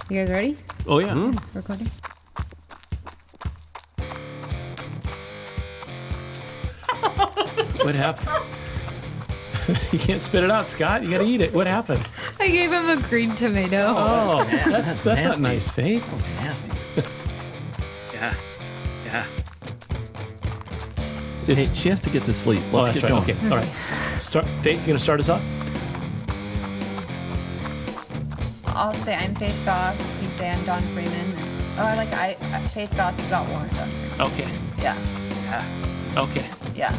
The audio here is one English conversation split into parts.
You guys ready? Oh, yeah. Recording? What happened? You can't spit it out, Scott. You got to eat it. What happened? I gave him a green tomato. Oh, that's not nasty. nice, Faith. That was nasty. Yeah. Hey, she has to get to sleep. Oh, Let's that's get right. going. Okay, all right. Faith, you going to start us off? I'll say I'm Faith Goss. You say I'm Don Freeman. Faith Goss is about Warren Don Freeman. Okay. Yeah. Okay. Yeah.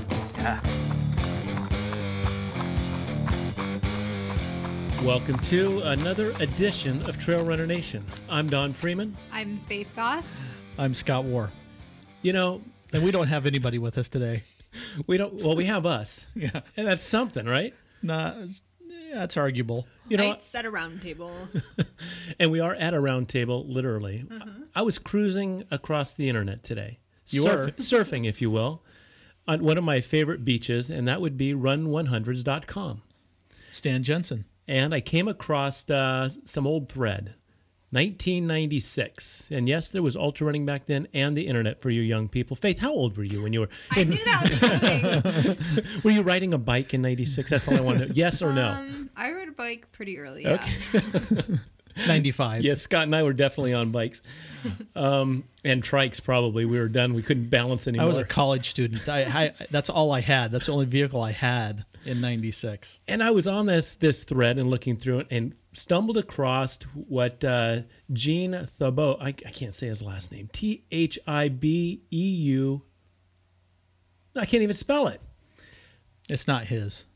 Welcome to another edition of Trail Runner Nation. I'm Don Freeman. I'm Faith Goss. I'm Scott War. You know, And we don't have anybody with us today. we have us. Yeah. And that's something, right? Nah, that's arguable. You know, Knights at a round table. and we are at a round table, literally. I was cruising across the internet today. Surfing, if you will, on one of my favorite beaches, and that would be run100s.com. Stan Jensen. And I came across some old thread, 1996. And yes, there was ultra running back then and the internet for you young people. Faith, how old were you when you were... I knew that was coming. Were you riding a bike in 96? That's all I want to know. Yes or no? I rode a bike pretty early, yeah. Okay. 95. Yes, Scott and I were definitely on bikes. And trikes, probably. We were done. We couldn't balance anymore. I was a college student. I that's all I had. That's the only vehicle I had in 96. And I was on this thread and looking through it and stumbled across what Gene Thibault, I can't say his last name, Thibeu. I can't even spell it. It's not his.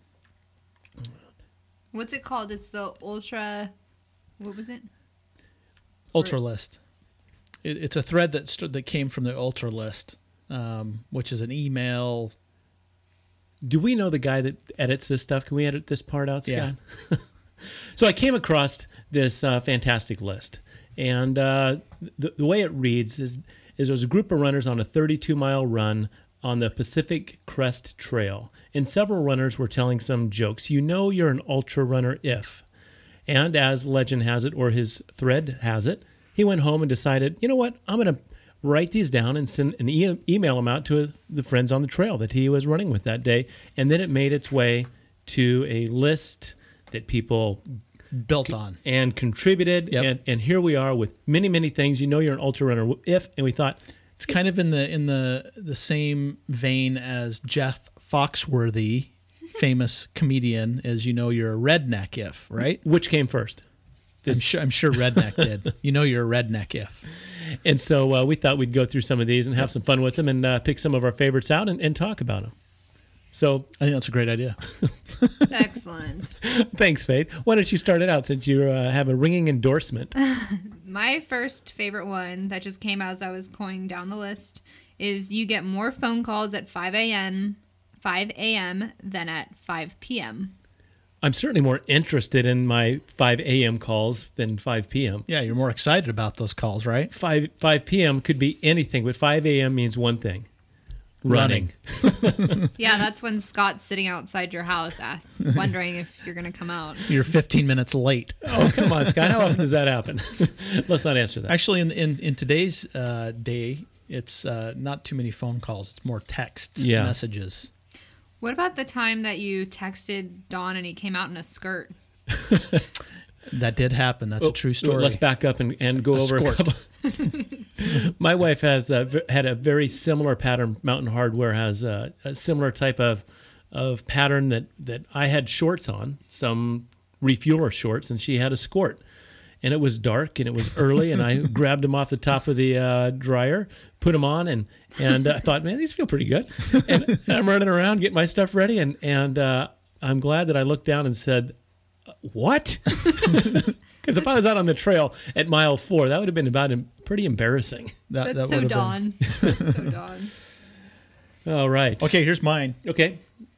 What's it called? It's the Ultra... What was it? Ultra List. It's a thread that came from the Ultra List, which is an email. Do we know the guy that edits this stuff? Can we edit this part out, Scott? Yeah. So I came across this fantastic list. And the way it reads is there's a group of runners on a 32-mile run on the Pacific Crest Trail. And several runners were telling some jokes. You know you're an ultra runner if. And as legend has it, or his thread has it, he went home and decided, you know what, I'm going to write these down and send an email them out to the friends on the trail that he was running with that day. And then it made its way to a list that people built on and contributed. Yep. And here we are with many, many things. You know you're an ultra runner if, and we thought, it's kind of in the same vein as Jeff Foxworthy, famous comedian, as you know you're a redneck if, right? which came first? I'm sure redneck did. You know you're a redneck if. And so we thought we'd go through some of these and have some fun with them and pick some of our favorites out and talk about them. So I think that's a great idea. Excellent. thanks, Faith. Why don't you start it out since you have a ringing endorsement? My first favorite one that just came as I was going down the list is you get more phone calls at 5 a.m. than at 5 p.m. I'm certainly more interested in my 5 a.m. calls than 5 p.m. Yeah, you're more excited about those calls, right? 5 p.m. could be anything, but 5 a.m. means one thing. Running. Yeah, that's when Scott's sitting outside your house wondering if you're going to come out. You're 15 minutes late. Oh, come on, Scott. How often does that happen? Let's not answer that. Actually, in today's day, it's not too many phone calls. It's more text messages. What about the time that you texted Don and he came out in a skirt? That did happen. That's a true story. Let's back up and go over a couple. My wife has had a very similar pattern. Mountain Hardwear has a similar type of pattern that I had shorts on, some refueler shorts, and she had a skort. And it was dark and it was early, and I grabbed them off the top of the dryer, put them on, and I thought, man, these feel pretty good. And I'm running around getting my stuff ready, and I'm glad that I looked down and said, what? Because if I was out on the trail at mile 4, that would have been pretty embarrassing. That's that so would have Don. That's so Don. All right. Okay, here's mine. Okay.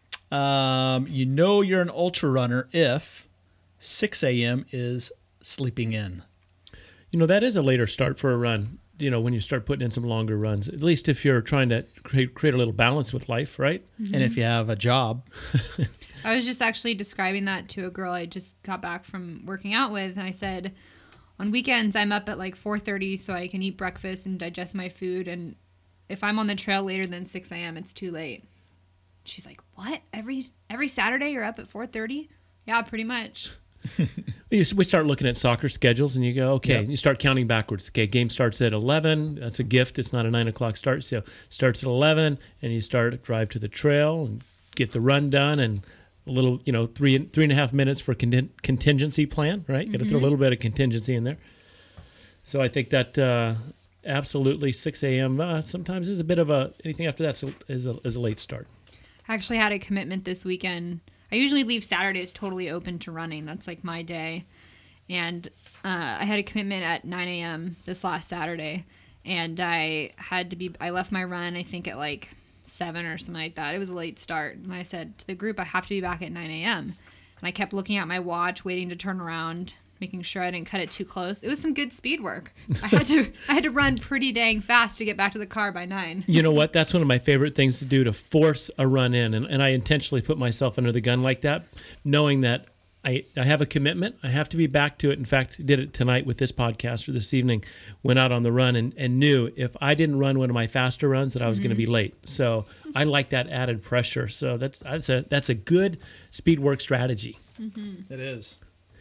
You know you're an ultra runner if 6 a.m. is sleeping in. You know, that is a later start for a run, you know, when you start putting in some longer runs, at least if you're trying to create a little balance with life, right? Mm-hmm. And if you have a job. I was just actually describing that to a girl I just got back from working out with, and I said, On weekends, I'm up at like 4:30 so I can eat breakfast and digest my food. And if I'm on the trail later than 6 a.m., it's too late. She's like, what? Every Saturday you're up at 4:30? Yeah, pretty much. We start looking at soccer schedules, and you go, okay, you start counting backwards. Okay, game starts at 11. That's a gift. It's not a 9 o'clock start. So starts at 11, and you drive to the trail and get the run done, and a little, 3.5 minutes for contingency plan, right? You got to throw a little bit of contingency in there. So I think that absolutely 6 a.m. Sometimes is a bit of anything after that is a late start. I actually had a commitment this weekend. I usually leave Saturdays totally open to running. That's like my day. And I had a commitment at 9 a.m. this last Saturday. And I left my run, I think at like 7 or something like that. It was a late start. And I said to the group, I have to be back at 9 a.m. And I kept looking at my watch, waiting to turn around, making sure I didn't cut it too close. It was some good speed work. I had to run pretty dang fast to get back to the car by 9. You know what? That's one of my favorite things to do, to force a run in. And I intentionally put myself under the gun like that, knowing that I have a commitment. I have to be back to it. In fact, did it tonight with this podcast, or this evening, went out on the run and knew if I didn't run one of my faster runs that I was going to be late. So I like that added pressure. So that's a good speed work strategy. It is.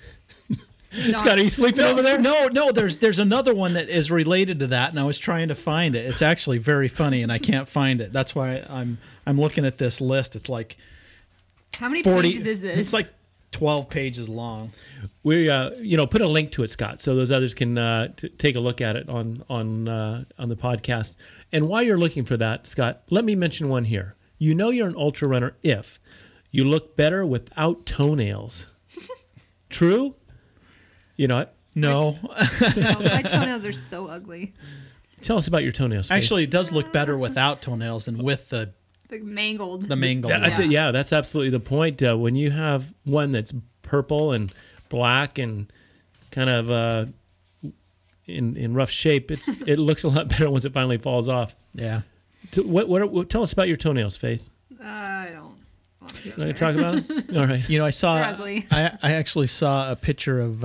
Scott, are you sleeping over there? No. There's another one that is related to that, and I was trying to find it. It's actually very funny, and I can't find it. That's why I'm looking at this list. It's like How many 40, pages is this? It's like 12 pages long. We put a link to it, Scott, so those others can take a look at it on the podcast. And while you're looking for that, Scott, let me mention one here. You know you're an ultra runner if you look better without toenails. True? No. No, my toenails are so ugly. Tell us about your toenails. Faith. Actually, it does look better without toenails than with the mangled. That's absolutely the point. When you have one that's purple and black and kind of in rough shape, it looks a lot better once it finally falls off. Yeah. So what tell us about your toenails, Faith. I don't. Not gonna talk about them? All right. I saw. They're ugly. I actually saw a picture of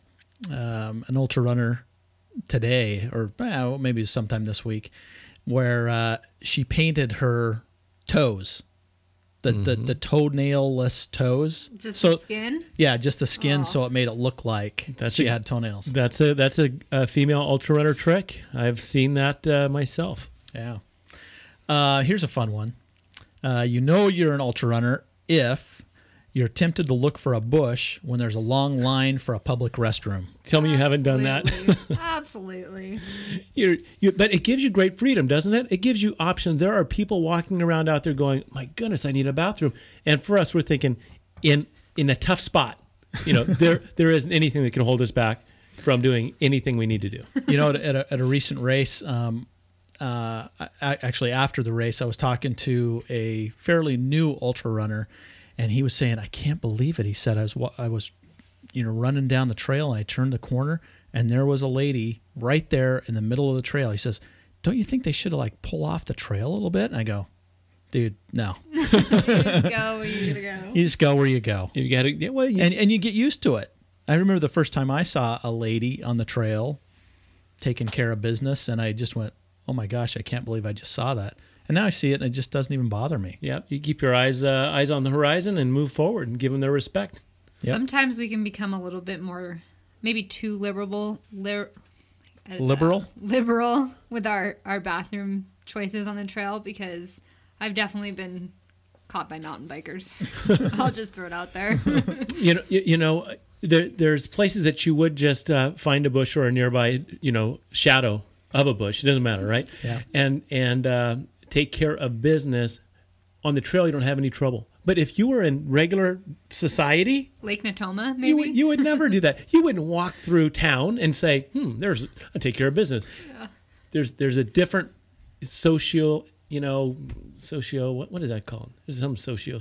an ultra runner today, or maybe sometime this week, where she painted her toes, the toenail-less toes. Just the skin? Yeah, just the skin, Oh. so it made it look like she had toenails. That's a female ultra runner trick. I've seen that myself. Yeah. Here's a fun one. You're an ultra runner if you're tempted to look for a bush when there's a long line for a public restroom. Tell me you haven't done that. Absolutely. But it gives you great freedom, doesn't it? It gives you options. There are people walking around out there going, my goodness, I need a bathroom. And for us, we're thinking in a tough spot. There isn't anything that can hold us back from doing anything we need to do. At a recent race, actually after the race, I was talking to a fairly new ultra runner, and he was saying, I can't believe it. He said, I was running down the trail, and I turned the corner, and there was a lady right there in the middle of the trail. He says, don't you think they should have pull off the trail a little bit? And I go, dude, no. You just go where you gotta go. You just go where you go. You got to, and you get used to it. I remember the first time I saw a lady on the trail taking care of business, and I just went, oh my gosh, I can't believe I just saw that. And now I see it, and it just doesn't even bother me. Yeah, you keep your eyes on the horizon and move forward and give them their respect. Yep. Sometimes we can become a little bit more, maybe too liberal with our bathroom choices on the trail, because I've definitely been caught by mountain bikers. I'll just throw it out there. There's places that you would just find a bush or a nearby, shadow of a bush. It doesn't matter, right? Yeah. And take care of business on the trail. You don't have any trouble. But if you were in regular society, Lake Natoma, maybe you would never do that. You wouldn't walk through town and say, I'll take care of business. Yeah. There's a different socio. What is that called? There's some societal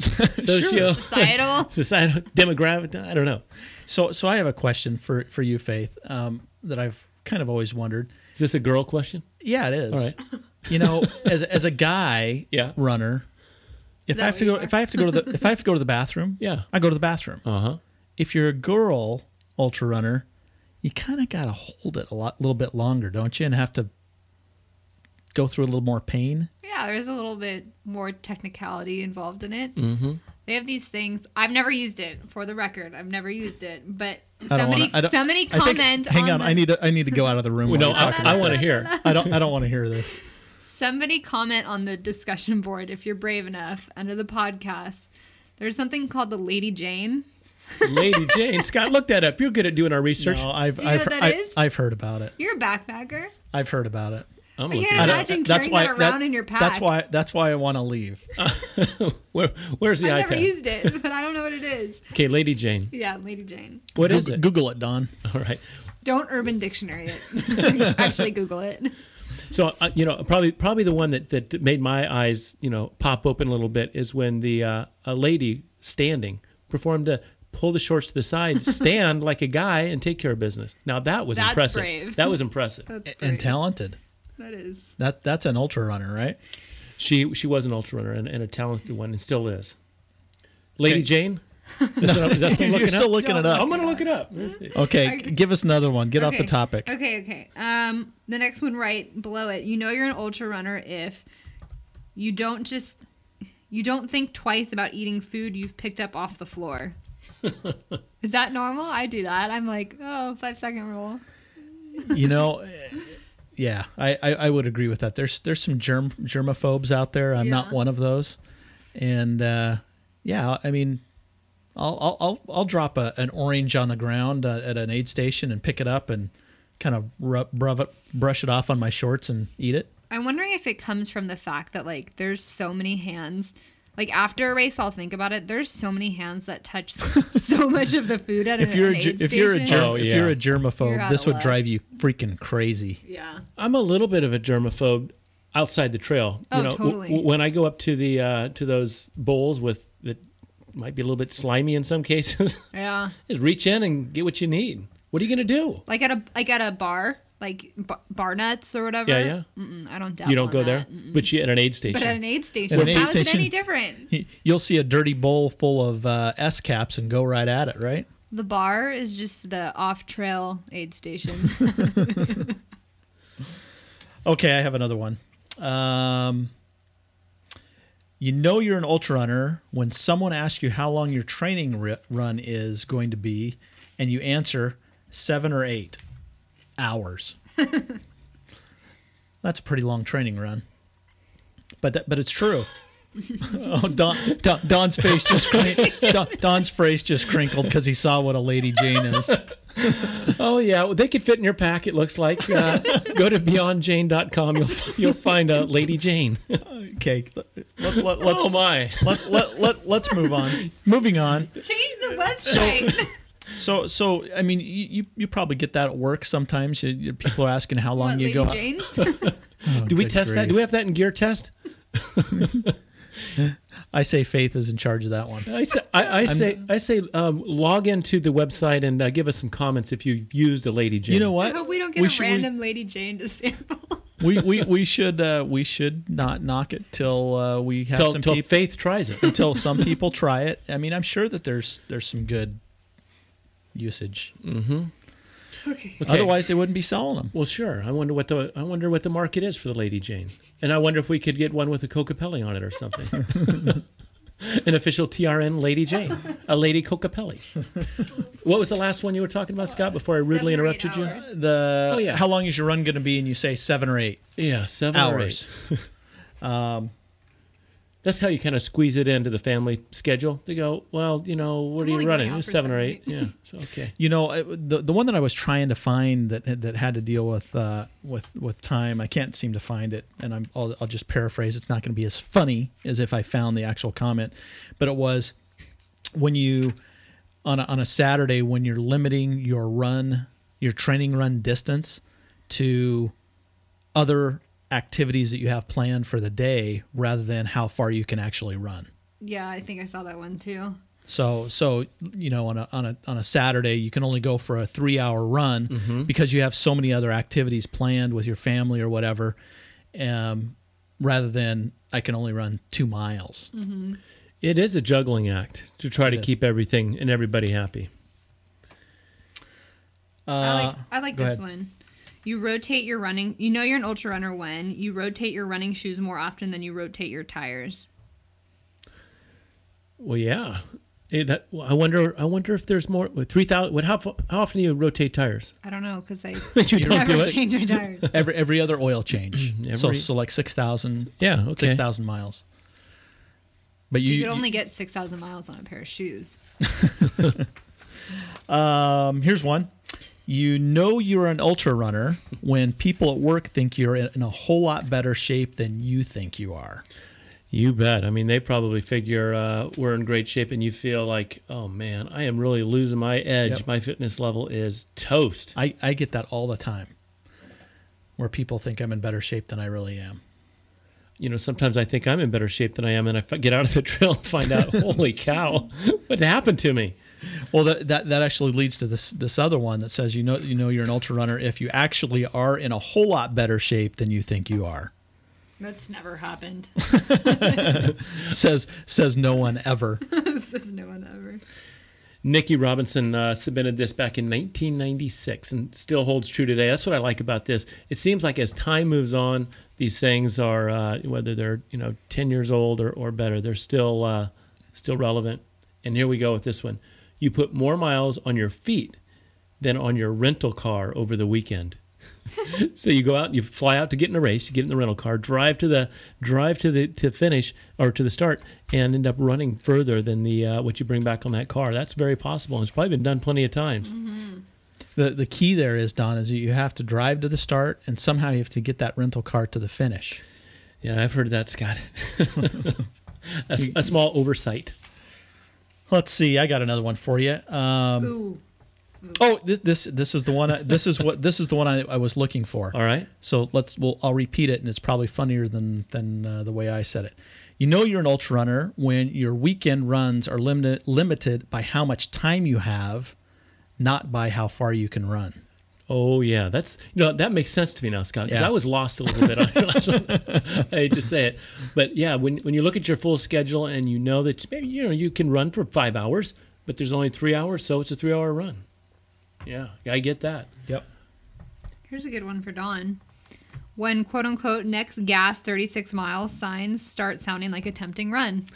demographic. I don't know. So I have a question for you, Faith, that I've kind of always wondered. Is this a girl question? Yeah, it is. All right. As a guy runner, if I have to go to the bathroom, yeah, I go to the bathroom. Uh-huh. If you're a girl ultra runner, you kind of got to hold it little bit longer, don't you? And have to go through a little more pain. Yeah, there's a little bit more technicality involved in it. Mm-hmm. They have these things. I've never used it, for the record. I've never used it, but I don't wanna- somebody comment. Hang on, the- I need to go out of the room. Well, no, while we talk I about want to this. hear. I don't want to hear this. Somebody comment on the discussion board if you're brave enough under the podcast. There's something called the Lady Jane. Lady Jane. Scott, look that up. You're good at doing our research. No, I've Do you know what that is? I've heard about it. You're a backpacker. I've heard about it. I'm I looking can't at it. imagine carrying that around in your pack. That's why I want to leave. Where's the I've iPad? never used it, but I don't know what it is. Okay, Lady Jane. Yeah, Lady Jane. What is it? Google it, Don. All right. Don't Urban Dictionary it. Actually, Google it. So probably the one that made my eyes pop open a little bit is when a lady standing performed the pull the shorts to the side, stand like a guy, and take care of business. Now that's impressive. Brave. That was impressive. That's And brave. talented. That is. That's an ultra runner, right? She was an ultra runner and a talented one, and still is. Lady Okay. Jane. That's what I'm You're looking still up? looking it up. I'm gonna look it up. Okay, give us another one. Get off the topic. Okay. The next one right below it. You know you're an ultra runner if you don't think twice about eating food you've picked up off the floor. Is that normal? I do that. I'm like, 5-second rule. Yeah, I would agree with that. There's some germaphobes out there. I'm not Yeah. one of those. And yeah, I mean, I'll drop an orange on the ground at an aid station and pick it up and kind of brush it off on my shorts and eat it. I'm wondering if it comes from the fact that like there's so many hands. Like after a race, I'll think about it. There's so many hands that touch so much of the food at If you're an aid if you're a station. if you're a You're germaphobe, out this of would luck. drive you freaking crazy. Yeah. I'm a little bit of a germaphobe outside the trail. Oh, totally. When I go up to the to those bowls that might be a little bit slimy in some cases, Yeah. just reach in and get what you need. What are you gonna do? Like at a bar, like bar nuts or whatever. Yeah. I don't dabble You don't in go that. there, but you at an aid station. But at an aid station, At an aid how is it station- any different? You'll see a dirty bowl full of S caps and go right at it, right? The bar is just the off-trail aid station. Okay, I have another one. You know you're an ultra runner when someone asks you how long your training run is going to be, and you answer 7 or 8 hours. That's a pretty long training run, but it's true. Oh, Don's face just Don's face just crinkled because he saw what a Lady Jane is. Oh yeah, well, they could fit in your pack. It looks like. Go to beyondjane.com. You'll find a Lady Jane. Okay, let's Oh my! let's move on. Moving on. Change the website. So I mean, you probably get that at work sometimes. People are asking how long What, you Lady go. Jane's? Oh, Do we good test that? grief. Do we have that in gear test? I say Faith is in charge of that one. I say log into the website and give us some comments if you've used a Lady Jane. You know I what? hope we don't get We a should- random Lady Jane to sample. we should not knock it till we have some Till people Faith tries it. until some people try it. I mean, I'm sure that there's some good usage. Okay. Okay. Otherwise, they wouldn't be selling them. Well, sure. I wonder what the market is for the Lady Jane, and I wonder if we could get one with a Cocapelli on it or something. An official TRN Lady Jane, a Lady Cocapelli. What was the last one you were talking about, Scott? Before I 7 rudely or 8 interrupted you. hours. Oh, yeah. How long is your run going to be? And you say 7 or 8 Yeah, 7 hours. or 8. That's how you kind of squeeze it into the family schedule. They go, well, what I'm are only you going running? out It's for 7 or 7 or 8. Yeah, so okay. You know, the one that I was trying to find that had to deal with time, I can't seem to find it, and I'll just paraphrase. It's not going to be as funny as if I found the actual comment, but it was when you on a Saturday when you're limiting your training run distance to other activities that you have planned for the day rather than how far you can actually run. Yeah, I think I saw that one too. So on a Saturday you can only go for a 3-hour run because you have so many other activities planned with your family or whatever, rather than I can only run 2 miles. It is a juggling act to try to It is. keep everything and everybody happy. I like go this ahead. one. You rotate your running. You know you're an ultra runner when you rotate your running shoes more often than you rotate your tires. Well, yeah. I wonder if there's more. With 3,000. How often do you rotate tires? I don't know because I You don't never do it. change my tires. Every other oil change. so Every- like 6,000. Yeah. Okay. 6,000 miles. But You could only get 6,000 miles on a pair of shoes. Here's one. You know you're an ultra runner when people at work think you're in a whole lot better shape than you think you are. You bet. I mean, they probably figure we're in great shape, and you feel like, oh man, I am really losing my edge. Yep. My fitness level is toast. I get that all the time, where people think I'm in better shape than I really am. You know, sometimes I think I'm in better shape than I am, and I get out of the trail and find out, holy cow, what happened to me? Well, that actually leads to this other one that says you know you're an ultra runner if you actually are in a whole lot better shape than you think you are. That's never happened. Says no one ever. Says no one ever. Nikki Robinson submitted this back in 1996 and still holds true today. That's what I like about this. It seems like as time moves on, these things are, whether they're 10 years old or better, they're still relevant. And here we go with this one. You put more miles on your feet than on your rental car over the weekend. So you go out, you fly out to get in a race, you get in the rental car, drive to finish or to the start, and end up running further than the what you bring back on that car. That's very possible. And it's probably been done plenty of times. Mm-hmm. The key there is, Don, is you have to drive to the start and somehow you have to get that rental car to the finish. Yeah, I've heard that, Scott. a small oversight. Let's see. I got another one for you. Ooh. Oh, this is the one. This is the one I was looking for. All right. So I'll repeat it, and it's probably funnier than the way I said it. You know you're an ultra runner when your weekend runs are limited by how much time you have, not by how far you can run. Oh yeah, that's that makes sense to me now, Scott. Because Yeah. I was lost a little bit on your last one. I hate to say it, but yeah, when you look at your full schedule and you know that maybe you can run for 5 hours, but there's only 3 hours, so it's a 3 hour run. Yeah, I get that. Yep. Here's a good one for Dawn. When quote unquote next gas 36 miles signs start sounding like a tempting run.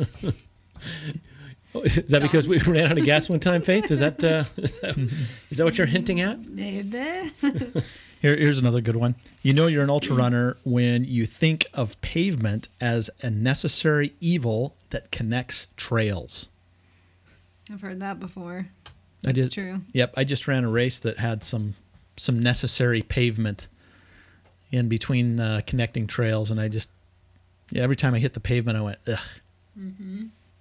Is that because we ran out of gas one time, Faith? Is that what you're hinting at? Maybe. Here's another good one. You know you're an ultra runner when you think of pavement as a necessary evil that connects trails. I've heard that before. I That's did- true. Yep, I just ran a race that had some necessary pavement in between connecting trails, and every time I hit the pavement, I went ugh. Mm-hmm.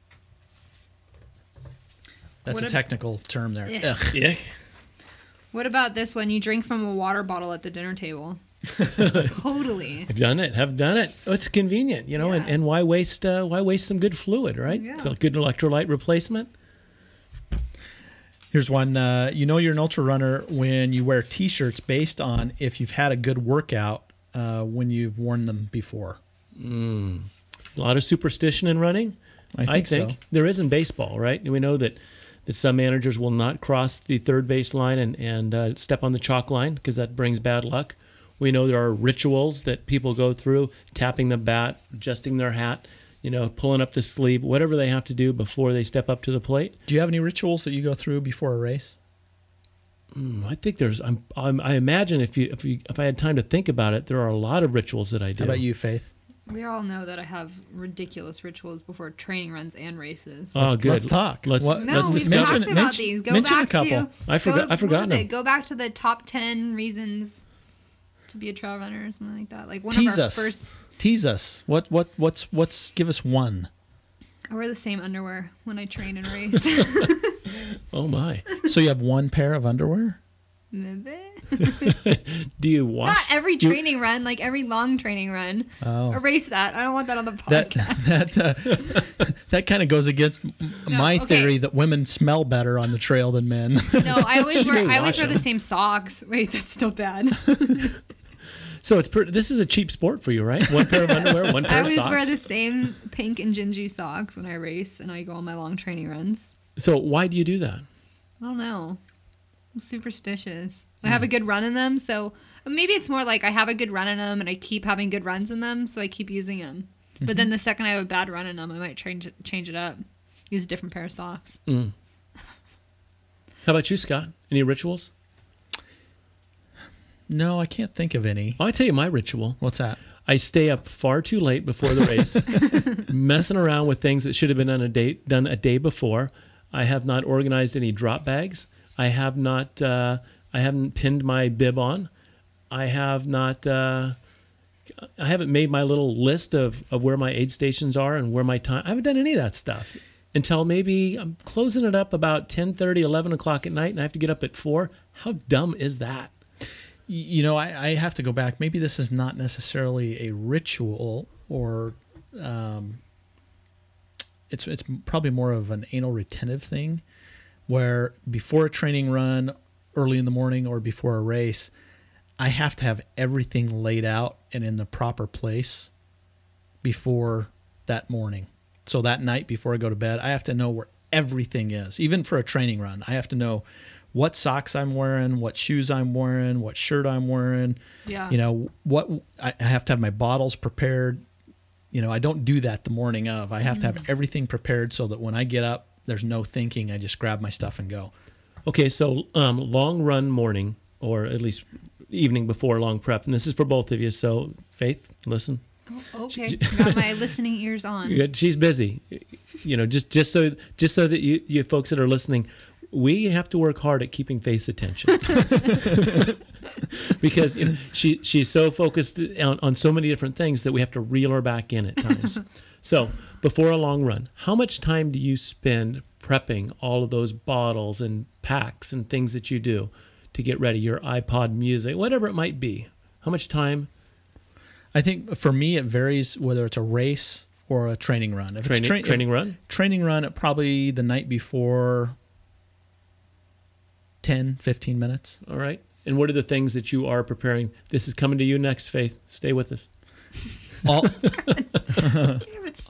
That's What a ab- technical term there. Ugh. Ugh. Yeah. What about this one? You drink from a water bottle at the dinner table. Totally. I've done it. Oh, it's convenient, Yeah. and why waste some good fluid, right? Yeah. It's a good electrolyte replacement. Here's one. You know you're an ultra runner when you wear T-shirts based on if you've had a good workout when you've worn them before. A lot of superstition in running. I think so. There is in baseball, right? We know that some managers will not cross the third base line and step on the chalk line because that brings bad luck. We know there are rituals that people go through, tapping the bat, adjusting their hat, pulling up the sleeve, whatever they have to do before they step up to the plate. Do you have any rituals that you go through before a race? I think there's. I imagine if I had time to think about it, there are a lot of rituals that I do. How about you, Faith? We all know that I have ridiculous rituals before training runs and races. Oh, good. Let's talk. Let's What- No, let's we've discuss talked it. about these. Go mention a back couple. to. I've forgotten them. Go back to the top 10 reasons to be a trail runner or something like that. Like one Tease of our us. first. Tease us. What's give us one. I wear the same underwear when I train and race. Oh my! So you have one pair of underwear? Maybe. Do you wash? Not every training run, like every long training run. Oh. Erase that. I don't want that on the That podcast. that kind of goes against my okay. theory that women smell better on the trail than men. No, I always wear wash the them. same socks. Wait, that's still bad. So this is a cheap sport for you, right? One pair of underwear, one I pair of always socks. wear the same pink and gingy socks when I race and I go on my long training runs. So why do you do that? I don't know. I'm superstitious. I have a good run in them, so maybe it's more like I have a good run in them and I keep having good runs in them, so I keep using them. But then the second I have a bad run in them, I might change it up. Use a different pair of socks. How about you, Scott? Any rituals? No, I can't think of any. I'll tell you my ritual. What's that? I stay up far too late before the race, messing around with things that should have been done a day before. I have not organized any drop bags. I have not. I haven't pinned my bib on. I have not. I haven't made my little list of where my aid stations are and where my time. I haven't done any of that stuff until maybe I'm closing it up about 10:30, 11 o'clock at night, and I have to get up at 4. How dumb is that? You know, I have to go back. Maybe this is not necessarily a ritual, or it's probably more of an anal retentive thing, where before a training run, early in the morning, or before a race, I have to have everything laid out and in the proper place before that morning. So that night before I go to bed, I have to know where everything is. Even for a training run, I have to know what socks I'm wearing, what shoes I'm wearing, what shirt I'm wearing. Yeah. You know, what I have to have my bottles prepared. You know, I don't do that the morning of. I have to have everything prepared so that when I get up, there's no thinking. I just grab my stuff and go. Okay, so long run morning, or at least evening before long prep, and this is for both of you. So Faith, listen. Oh, okay. Got my listening ears on. She's busy. You know, just so that you folks that are listening, we have to work hard at keeping Faith's attention because she's so focused on so many different things that we have to reel her back in at times. So before a long run, how much time do you spend prepping all of those bottles and packs and things that you do to get ready, your iPod music, whatever it might be? How much time? I think for me, it varies whether it's a race or a training run. If it's training run? Training run, it probably the night before, 10, 15 minutes. All right. And what are the things that you are preparing? This is coming to you next, Faith. Stay with us. Damn it,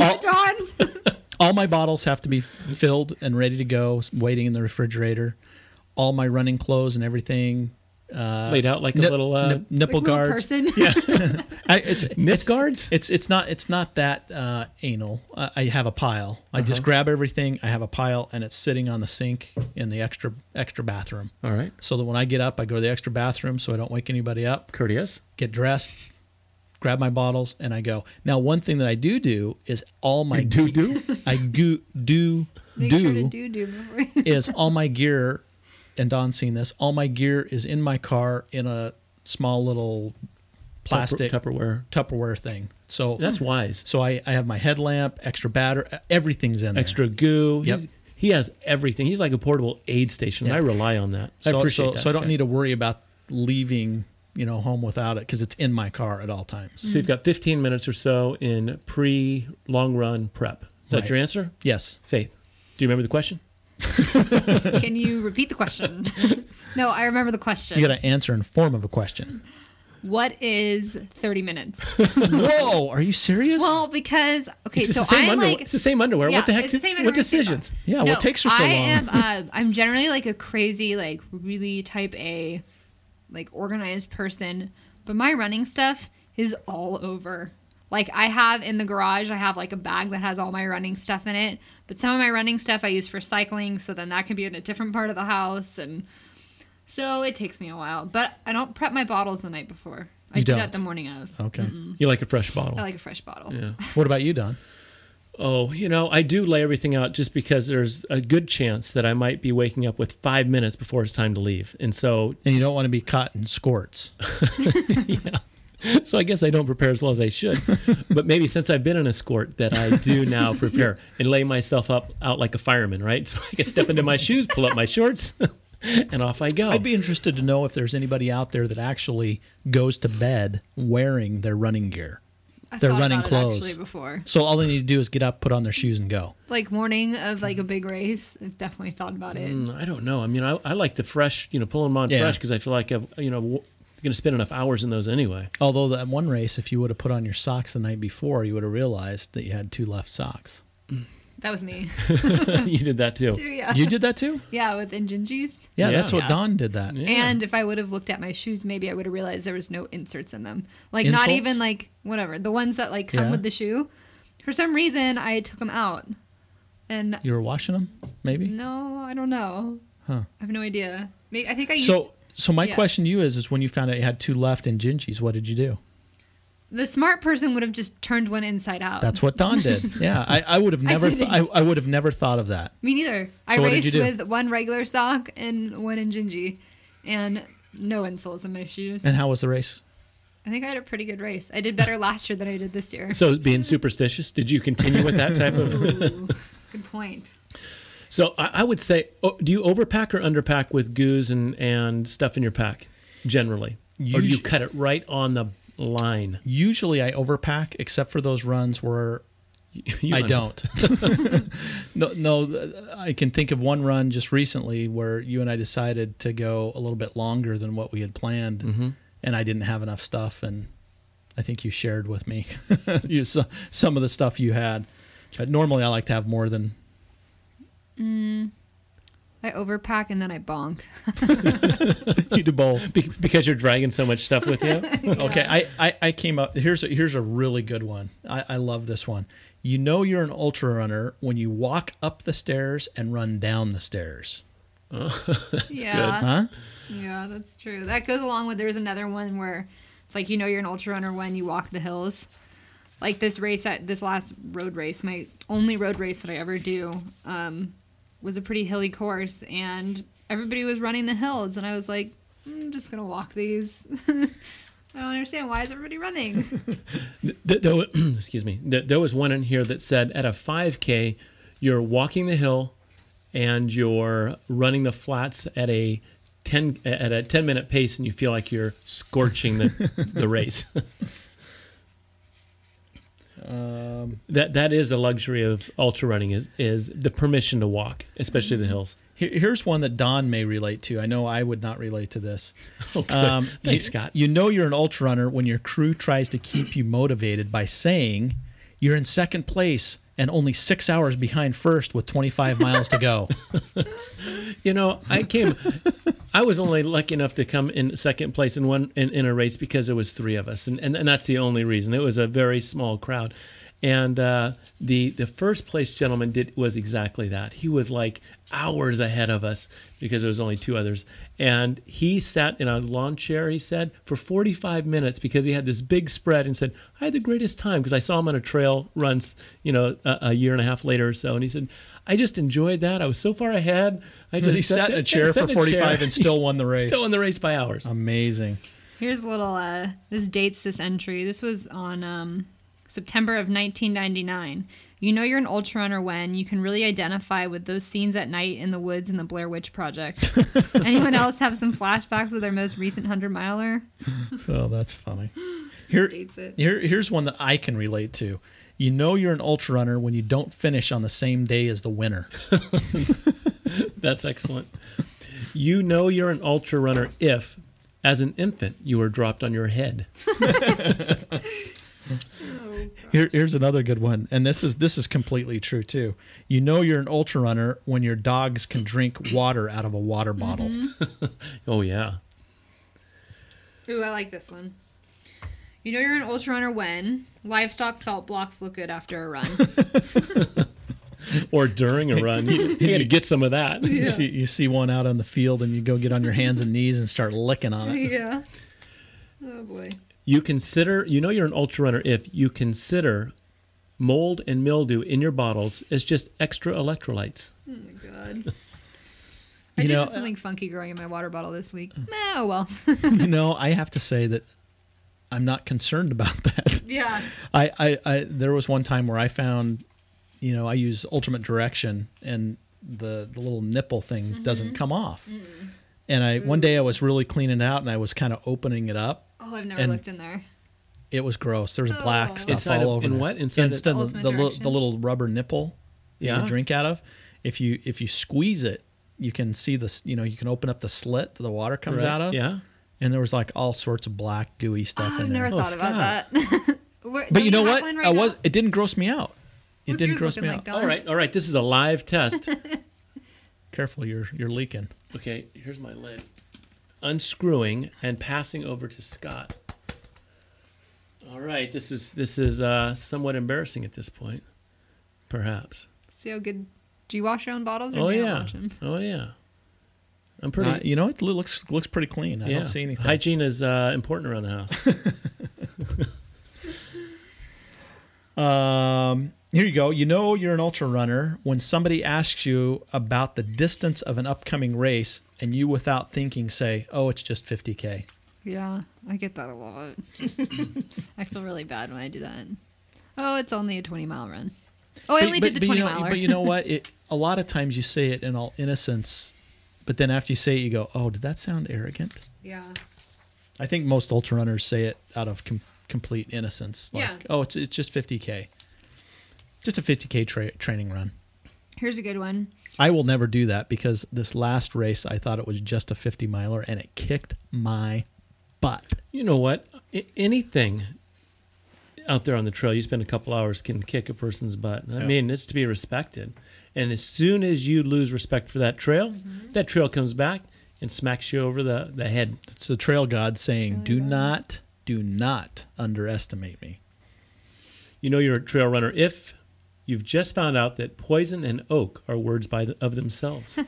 Dawn. All my bottles have to be filled and ready to go, waiting in the refrigerator. All my running clothes and everything laid out like a little nipple guards. Person. Yeah, it's nip guards. It's not that anal. I have a pile. I just grab everything. I have a pile, and it's sitting on the sink in the extra bathroom. All right. So that when I get up, I go to the extra bathroom so I don't wake anybody up. Courteous. Get dressed, grab my bottles, and I go. Now, one thing that I do is all my Make sure to do before. is all my gear. And Don's seen this. All my gear is in my car in a small little plastic Tupperware thing. So that's wise. So I have my headlamp, extra battery, everything's in there. Extra goo. Yep. He has everything. He's like a portable aid station. Yeah. I rely on that. I appreciate that. So I don't need to worry about leaving, home without it because it's in my car at all times. So you've got 15 minutes or so in pre-long run prep. Is that your answer? Yes. Faith, do you remember the question? Can you repeat the question? No, I remember the question. You got to answer in form of a question. What is 30 minutes? Whoa, are you serious? Well, because it's the same underwear. Yeah, What the heck? it's the same What underwear, decisions? Yeah, what takes her so long? I'm generally like a crazy, like really type A, like organized person, but my running stuff is all over. Like I have in the garage, I have like a bag that has all my running stuff in it. But some of my running stuff I use for cycling, so then that can be in a different part of the house, and so it takes me a while. But I don't prep my bottles the night before. I do that the morning of. Okay. You like a fresh bottle. I like a fresh bottle. Yeah. What about you, Don? Oh, I do lay everything out just because there's a good chance that I might be waking up with 5 minutes before it's time to leave, and you don't want to be caught in squirts. Yeah. So I guess I don't prepare as well as I should. But maybe since I've been an escort that I do now prepare and lay myself out like a fireman, right? So I can step into my shoes, pull up my shorts, and off I go. I'd be interested to know if there's anybody out there that actually goes to bed wearing their running gear. Their running clothes. Actually before. So all they need to do is get up, put on their shoes, and go. Like morning of like a big race. I've definitely thought about it. I don't know. I mean, I like the fresh, pull them on fresh because I feel like I've, going to spend enough hours in those anyway. Although that one race, if you would have put on your socks the night before, you would have realized that you had 2 left socks. That was me. You did that too. Yeah. You did that too? Yeah, with Injinjis. Yeah, Yeah. that's what Yeah. Don did that. Yeah. And if I would have looked at my shoes, maybe I would have realized there was no inserts in them. Like not Insoles? even like whatever the ones that like come Yeah. with the shoe. For some reason, I took them out, and You were washing them, maybe? no, I don't know. Huh. I have no idea. I think I used So my yeah. question to you is when you found out you had 2 left in Gingies, what did you do? the smart person would have just turned one inside out. That's what Don did. Yeah, I would have never. didn't. I would have never thought of that. Me neither. I So what did you raced do? with one regular sock and one Injinji, and no insoles in my shoes. And how was the race? I think I had a pretty good race. I did better last year than I did this year. So being superstitious, did you continue with that type of? Ooh, good point. So I would say, do you overpack or underpack with goos and stuff in your pack generally, or do you Usu- cut it right on the line? Usually I overpack, except for those runs where You I under- don't. No, I can think of one run just recently where you and I decided to go a little bit longer than what we had planned, Mm-hmm. and I didn't have enough stuff, and I think you shared with me some of the stuff you had. But normally I like to have more than. I overpack and then I bonk. You do both. Because you're dragging so much stuff with you. Okay, I came up. Here's a really good one. I love this one. You know you're an ultra runner when you walk up the stairs and run down the stairs. Yeah. Huh? Yeah, that's true. That goes along with there's another one where it's like you know you're an ultra runner when you walk the hills. Like this last road race, my only road race that I ever do, was a pretty hilly course, and everybody was running the hills, and I was like, I'm just gonna walk these. I don't understand, why is everybody running? Excuse me. There was one in here that said at a 5K, you're walking the hill, and you're running the flats at a 10-minute pace, and you feel like you're scorching the race. That is a luxury of ultra running is the permission to walk, especially the hills. Here's one that Don may relate to. I know I would not relate to this. Okay. Thanks, Scott. You know you're an ultra runner when your crew tries to keep you motivated by saying you're in second place and only 6 hours behind first with 25 miles to go. You know, I was only lucky enough to come in second place in a race because there was 3 of us, and that's the only reason. It was a very small crowd, and the first place gentleman was exactly that. He was like hours ahead of us because there was only 2 others, and he sat in a lawn chair, he said, for 45 minutes because he had this big spread, and said, I had the greatest time because I saw him on a trail run, a year and a half later or so, and he said, I just enjoyed that. I was so far ahead. He sat in a chair for 45 and still won the race. Still won the race by hours. Amazing. Here's a little, this dates this entry. This was on September of 1999. You know you're an ultra runner when you can really identify with those scenes at night in the woods in the Blair Witch Project. Anyone else have some flashbacks of their most recent 100-miler? Oh, that's funny. Dates it. Here's one that I can relate to. You know you're an ultra runner when you don't finish on the same day as the winner. That's excellent. You know you're an ultra runner if, as an infant, you were dropped on your head. Here's another good one, and this is completely true too. You know you're an ultra runner when your dogs can drink water out of a water bottle. Oh, yeah. Ooh, I like this one. You know you're an ultra runner when livestock salt blocks look good after a run. Or during a run. You got to get some of that. You see one out on the field, and you go get on your hands and knees and start licking on it. Yeah. Oh, boy. You know you're an ultra runner if you consider mold and mildew in your bottles as just extra electrolytes. Oh, my God. I did have something funky growing in my water bottle this week. Oh, well. I have to say that I'm not concerned about that. Yeah. I there was one time where I found, I use Ultimate Direction, and the little nipple thing doesn't come off. And one day I was really cleaning it out, and I was kind of opening it up. Oh, I've never looked in there. It was gross. There was black stuff Inside all of- over in it. what? Inside of- of the little rubber nipple Yeah. you drink out of. If you squeeze it, you can see this. You can open up the slit that the water comes Right, out of. Yeah. And there was like all sorts of black gooey stuff I've in there. never thought about Scott. that. But you know what? Right It didn't gross me out. What's didn't yours gross looking me like, out. Don? All right. This is a live test. Careful, you're leaking. Okay, here's my lid. Unscrewing and passing over to Scott. All right, this is somewhat embarrassing at this point, perhaps. See how good. Do you wash your own bottles or Oh do you yeah, not wash them? oh yeah. I'm pretty. It looks pretty clean. I yeah. don't see anything. Hygiene is important around the house. Here you go. You know you're an ultra runner when somebody asks you about the distance of an upcoming race and you without thinking say, "Oh, it's just 50K." Yeah, I get that a lot. I feel really bad when I do that. Oh, it's only a 20-mile run. Oh, I only did the 20-miler. But you know what? A lot of times you say it in all innocence, but then after you say it, you go, "Oh, did that sound arrogant?" Yeah. I think most ultra runners say it out of complete innocence. Like, Yeah. "Oh, it's just 50K." Just a 50K training run. Here's a good one. I will never do that because this last race, I thought it was just a 50-miler, and it kicked my butt. You know what? Anything out there on the trail, you spend a couple hours can kick a person's butt. I mean, it's to be respected. And as soon as you lose respect for that trail, that trail comes back and smacks you over the head. It's the trail god saying, do not underestimate me. You know you're a trail runner if you've just found out that poison and oak are words of themselves.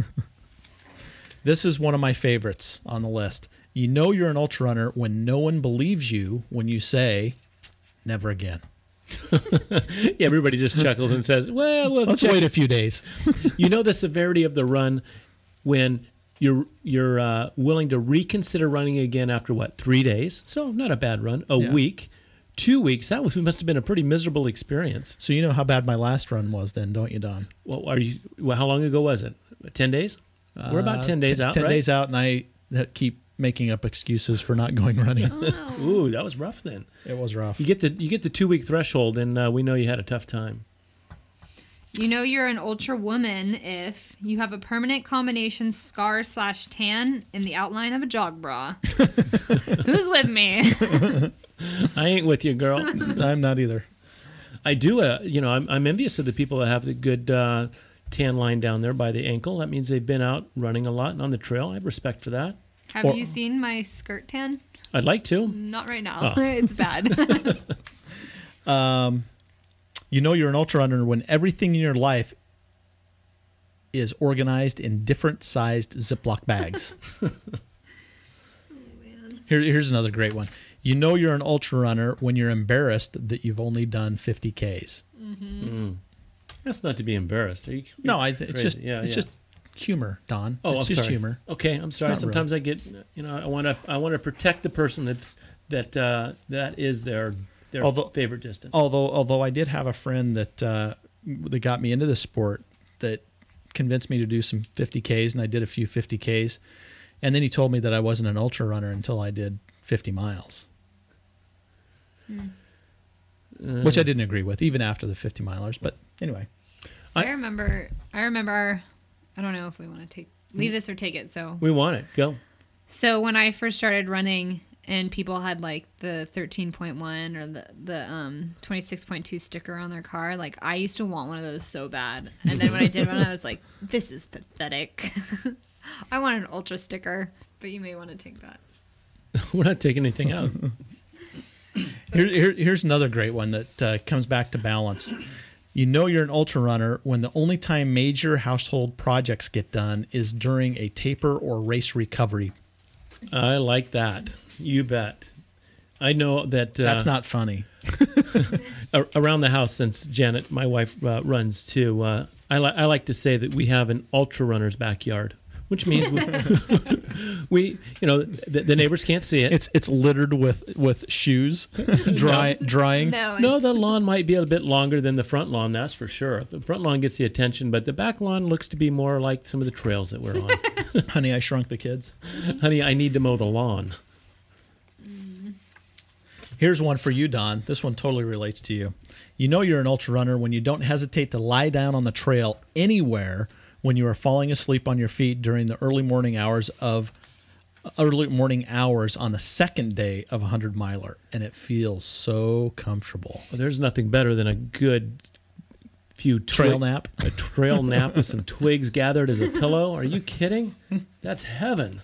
This is one of my favorites on the list. You know you're an ultra runner when no one believes you when you say, "Never again." Yeah, everybody just chuckles and says, well, Let's wait a few days. You know the severity of the run when you're willing to reconsider running again after, 3 days? So not a bad run. A week. 2 weeks. That must have been a pretty miserable experience. So you know how bad my last run was then, don't you, Don? Well, how long ago was it? 10 days? We're about 10 days out, 10 right? days out, and I keep making up excuses for not going running. Ooh, that was rough then. It was rough. You get the 2 week threshold, and we know you had a tough time. You know you're an ultra woman if you have a permanent combination scar/tan in the outline of a jog bra. Who's with me? I ain't with you, girl. I'm not either. I do. I'm envious of the people that have the good tan line down there by the ankle. That means they've been out running a lot and on the trail. I have respect for that. Have you seen my skirt tan? I'd like to. Not right now. Oh. It's bad. You know you're an ultra runner when everything in your life is organized in different sized Ziploc bags. Here's another great one. You know you're an ultra runner when you're embarrassed that you've only done 50Ks. Mm-hmm. That's not to be embarrassed. No, it's just just humor, Don. Oh, it's I'm just sorry. humor. Okay, I'm sorry. Not Sometimes I get, I want to protect the person that is their favorite distance. Although I did have a friend that got me into the sport that convinced me to do some 50Ks, and I did a few 50Ks, and then he told me that I wasn't an ultra runner until I did 50 miles. Which I didn't agree with, even after the 50 milers. But anyway, I remember. I don't know if we want to leave this or take it. So we want it. Go. So when I first started running, and people had like the 13.1 or the 26.2 sticker on their car, like I used to want one of those so bad. And then when I did one, I was like, this is pathetic. I want an ultra sticker, but you may want to take that. We're not taking anything out. Here's another great one that comes back to balance. You know you're an ultra runner when the only time major household projects get done is during a taper or race recovery. I like that. You bet. I know that. That's not funny. Around the house, since Janet, my wife, runs too, I like to say that we have an ultra runner's backyard. Which means we the neighbors can't see it. It's littered with shoes, drying. No, the lawn might be a bit longer than the front lawn, that's for sure. The front lawn gets the attention, but the back lawn looks to be more like some of the trails that we're on. Honey, I Shrunk the Kids. Honey, I need to mow the lawn. Here's one for you, Don. This one totally relates to you. You know you're an ultra runner when you don't hesitate to lie down on the trail anywhere when you are falling asleep on your feet during the early morning hours on the second day of a 100-miler, and it feels so comfortable. Well, there's nothing better than a good few Trail nap. a trail nap with some twigs gathered as a pillow. Are you kidding? That's heaven.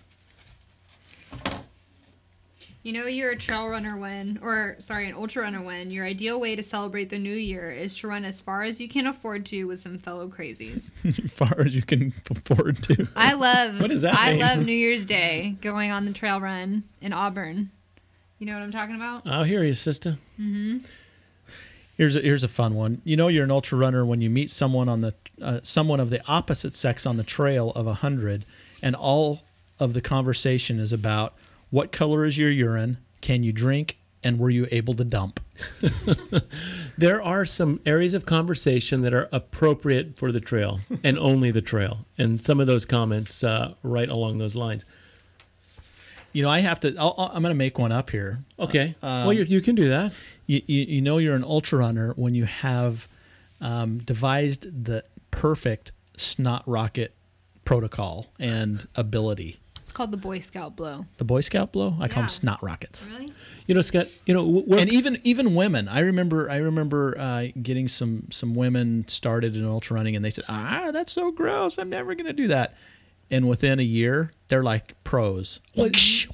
You know you're a trail runner an ultra runner when your ideal way to celebrate the new year is to run as far as you can afford to with some fellow crazies. As far as you can afford to. I love What does that mean? love New Year's Day going on the trail run in Auburn. You know what I'm talking about? I'll hear you, sister. Here's a fun one. You know you're an ultra runner when you meet someone on the someone of the opposite sex on the trail of 100, and all of the conversation is about what color is your urine, can you drink, and were you able to dump? There are some areas of conversation that are appropriate for the trail and only the trail. And some of those comments right along those lines. You know, I have to. I'm going to make one up here. Okay. Well, you can do that. You know you're an ultra runner when you have devised the perfect snot rocket protocol and ability. It's called the Boy Scout blow. The Boy Scout blow? I call Yeah. them snot rockets. Really? You know, Scott, And even women. I remember getting some women started in ultra running, and they said, that's so gross. I'm never going to do that. And within a year, they're like pros. it's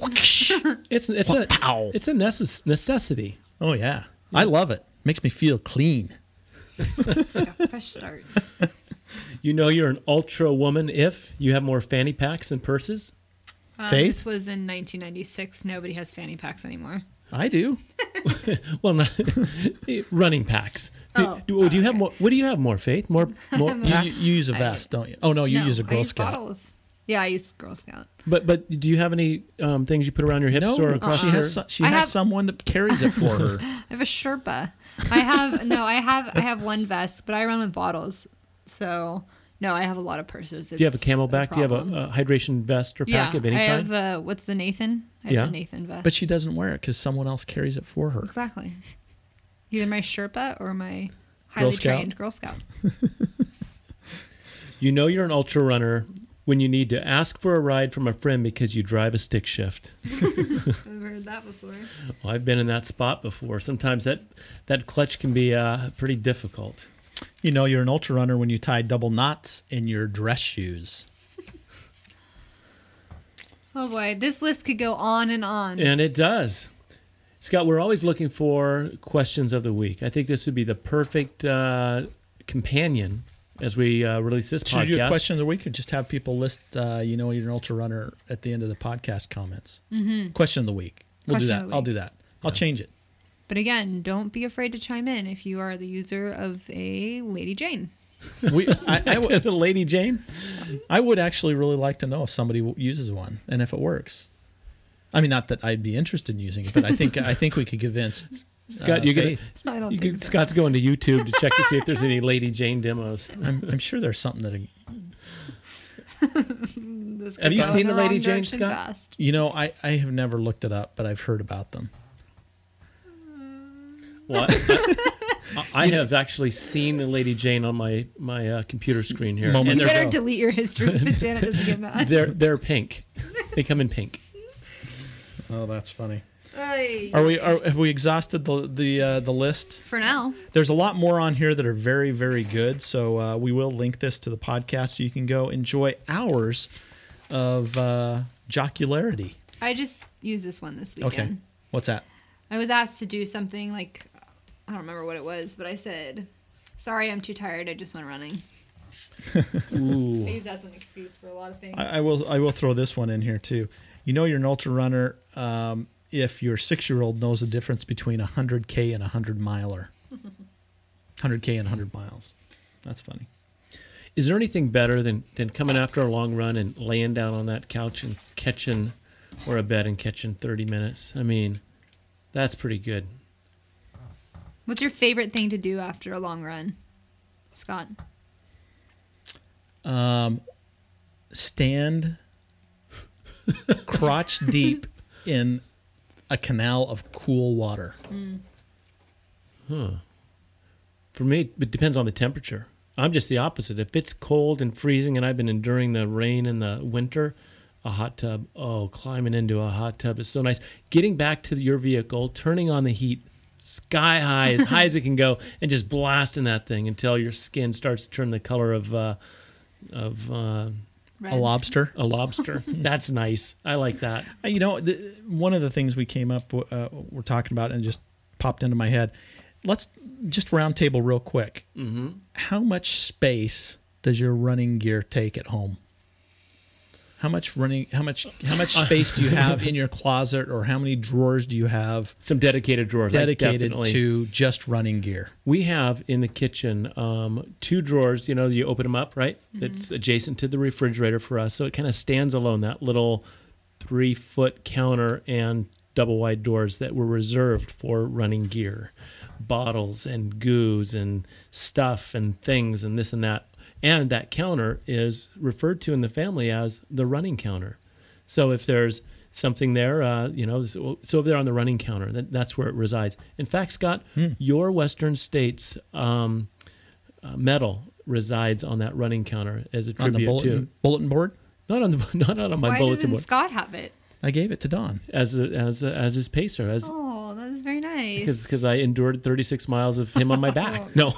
a necessity. Oh, yeah. I love it. Makes me feel clean. It's like a fresh start. You know you're an ultra woman if you have more fanny packs than purses. Faith? This was in 1996. Nobody has fanny packs anymore. I do. Well, not running packs. Do you okay. have more? What do you have more, Faith? More packs? You use a vest, don't you? Oh, no, you use a I Girl use Scout. bottles. Yeah, I use Girl Scout. But do you have any things you put around your hips No, or across she your? has someone that carries it for her. I have a Sherpa. I have one vest, but I run with bottles. So no, I have a lot of purses. Do you have a Camelback? Do you have a hydration vest or pack of any I kind? have what's the Nathan? I have the Nathan vest. But she doesn't wear it because someone else carries it for her. Exactly. Either my Sherpa or my highly Scout? trained Girl Scout. You know you're an ultra runner when you need to ask for a ride from a friend because you drive a stick shift. I've heard that before. Well, I've been in that spot before. Sometimes that clutch can be pretty difficult. You know you're an ultra runner when you tie double knots in your dress shoes. Oh boy, this list could go on and on. And it does. Scott, we're always looking for questions of the week. I think this would be the perfect companion as we release this podcast. Should we do a question of the week or just have people list, you know you're an ultra runner at the end of the podcast comments? Mm-hmm. Question of the week. We'll Question do of that. the I'll week. do that. I'll change it. But again, don't be afraid to chime in if you are the user of a Lady Jane. The Lady Jane? I would actually really like to know if somebody uses one and if it works. I mean, not that I'd be interested in using it, but I think we could convince Scott, Faith. I don't think so. Scott's going to YouTube to check to see if there's any Lady Jane demos. I'm sure there's something that This Have could you go seen in the wrong Lady Jane, direction Scott? fast. you know. I have never looked it up, but I've heard about them. Well, I have actually seen the Lady Jane on my computer screen here. Moment And You they're, better delete your history so Janet doesn't get mad. they're pink. They come in pink. Oh, that's funny. Ay. Have we exhausted the list? For now. There's a lot more on here that are very, very good. So we will link this to the podcast so you can go enjoy hours of jocularity. I just used this one this weekend. Okay. What's that? I was asked to do something like, I don't remember what it was, but I said, sorry, I'm too tired. I just went running. Ooh. I use that as an excuse for a lot of things. I will throw this one in here too. You know you're an ultra runner if your 6-year-old knows the difference between 100K and a 100-miler. 100K and 100 miles. That's funny. Is there anything better than coming after a long run and laying down on that couch and catching, or a bed and catching 30 minutes? I mean, that's pretty good. What's your favorite thing to do after a long run, Scott? Stand crotch deep in a canal of cool water. For me, it depends on the temperature. I'm just the opposite. If it's cold and freezing and I've been enduring the rain in the winter, a hot tub. Oh, climbing into a hot tub is so nice. Getting back to your vehicle, turning on the heat sky high as it can go, and just blasting that thing until your skin starts to turn the color of A lobster. a lobster. That's nice. I like that. You know, one of the things we came up, we're talking about, and just popped into my head. Let's just round table real quick. Mm-hmm. How much space does your running gear take at home? How much space do you have in your closet, or how many drawers do you have Some dedicated drawers. dedicated to just running gear? We have in the kitchen 2 drawers. You know, you open them up, right? It's adjacent to the refrigerator for us, so it kind of stands alone. That little 3-foot counter and double wide doors that were reserved for running gear, bottles and goos and stuff and things and this and that. And that counter is referred to in the family as the running counter. So if there's something there, so if they're on the running counter, that's where it resides. In fact, Scott, your Western States medal resides on that running counter as a On the tribute bulletin board? not on my Why bulletin doesn't board Scott have it? I gave it to Don. as his pacer Oh, that is very nice. because I endured 36 miles of him on my back. No,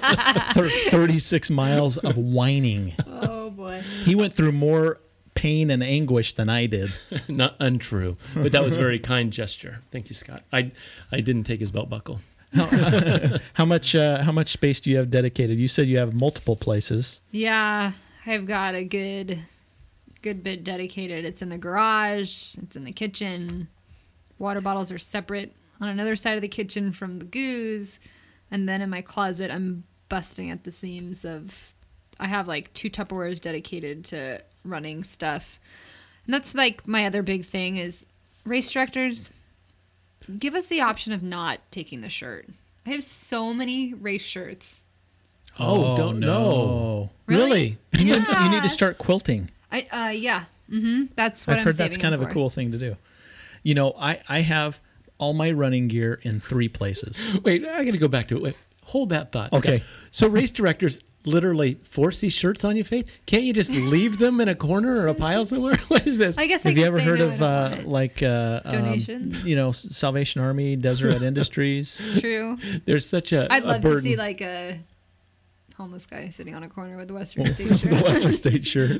36 miles of whining. Oh boy. He went through more pain and anguish than I did. not untrue, but that was a very kind gesture. Thank you, Scott. I didn't take his belt buckle. How much space do you have dedicated? You said you have multiple places. Yeah, I've got a good bit dedicated. It's in the garage. It's in the kitchen. Water bottles are separate on another side of the kitchen from the goos. And then in my closet, I'm busting at the seams of... I have like 2 Tupperwares dedicated to running stuff. And that's like my other big thing is race directors, give us the option of not taking the shirt. I have so many race shirts. Oh, don't know. Really? You Yeah. need to start quilting. Yeah. That's what I've heard that's saving kind them of a for. cool thing to do. You know, I have all my running gear in 3 places. Wait, I got to go back to it. Wait, hold that thought. Okay. Scott. So race directors literally force these shirts on you, Faith? Can't you just leave them in a corner or a pile somewhere? What is this? I guess Have I you could ever say heard no, of I don't want it. Donations? Salvation Army, Deseret Industries? True. There's such a I'd a love to burden. see like a homeless guy sitting on a corner with the Western State shirt. The Western State shirt.